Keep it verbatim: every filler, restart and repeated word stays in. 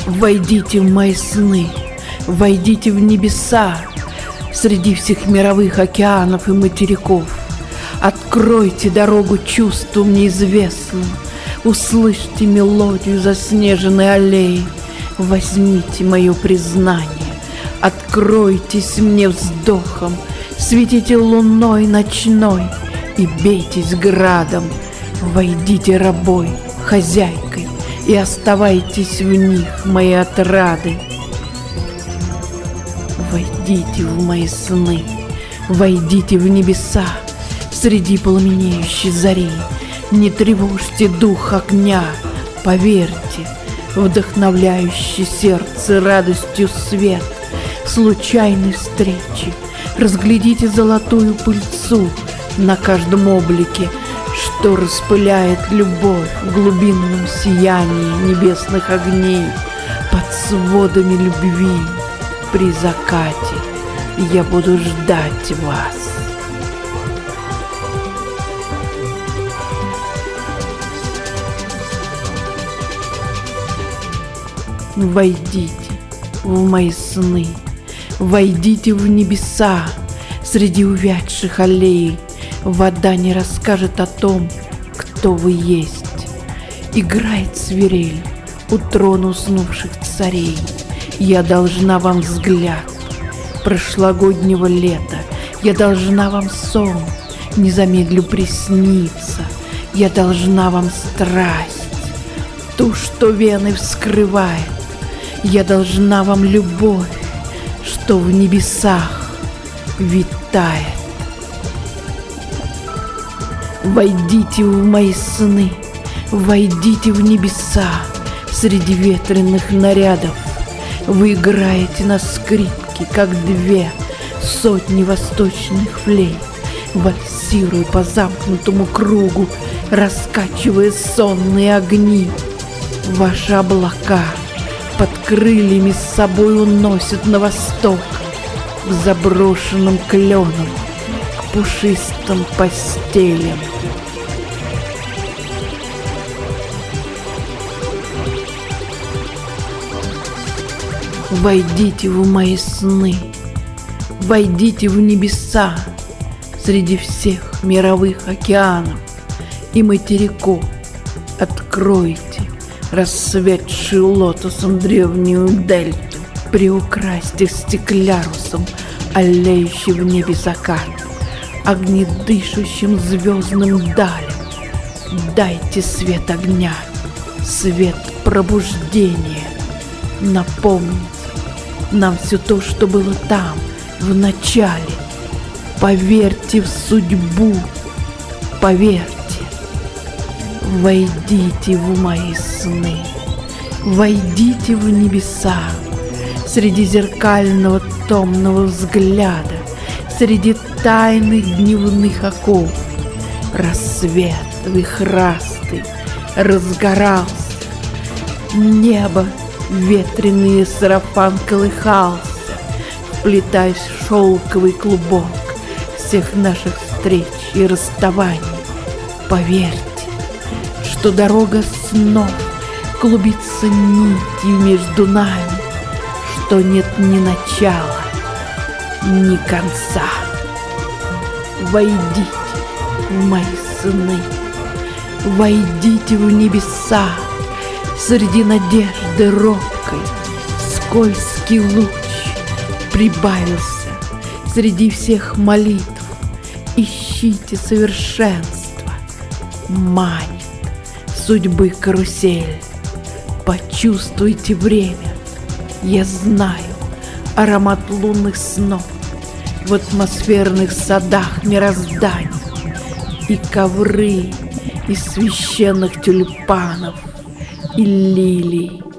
Войдите в мои сны, войдите в небеса, среди всех мировых океанов и материков. Откройте дорогу чувствам неизвестным, услышьте мелодию заснеженной аллеи. Возьмите мое признание, откройтесь мне вздохом, светите луной ночной и бейтесь градом. Войдите рабой, хозяйкой, и оставайтесь в них, мои отрады. Войдите в мои сны, войдите в небеса, среди пламенеющей зари. Не тревожьте дух огня, поверьте, вдохновляющий сердце радостью свет случайной встречи. Разглядите золотую пыльцу на каждом облике, что распыляет любовь в глубинном сиянии небесных огней. Под сводами любви при закате я буду ждать вас. Войдите в мои сны, войдите в небеса, среди увядших аллей. Вода не расскажет о том, кто вы есть. Играет свирель у трона уснувших царей. Я должна вам взгляд прошлогоднего лета, я должна вам сон, не замедлю присниться. Я должна вам страсть, ту, что вены вскрывает. Я должна вам любовь, что в небесах витает. Войдите в мои сны, войдите в небеса, среди ветреных нарядов. Вы играете на скрипке, как две сотни восточных флейт, вальсируя по замкнутому кругу, раскачивая сонные огни. Ваши облака под крыльями с собой уносят на восток, к заброшенным кленам, к пушистым постелям. Войдите в мои сны, войдите в небеса, среди всех мировых океанов и материков. Откройте расцветшую лотосом древнюю дельту, приукрасьте стеклярусом аллеющий в небе закат, огнедышащим звездным далям. Дайте свет огня, свет пробуждения. Напомните нам все то, что было там, в начале. Поверьте в судьбу, поверьте. Войдите в мои сны, войдите в небеса, среди зеркального томного взгляда, среди тайных дневных оков. Рассвет вихрастый разгорался, небо ветреный сарафан колыхался, вплетаясь в шелковый клубок всех наших встреч и расставаний. Поверьте, что дорога снов клубится нитью между нами, что нет ни начала, ни конца. Войдите в мои сны, войдите в небеса, среди надежды робкой скользкий луч прибавился среди всех молитв. Ищите совершенство, манит судьбы карусель. Почувствуйте время, я знаю аромат лунных снов в атмосферных садах мироздания и ковры из священных тюльпанов и лилий.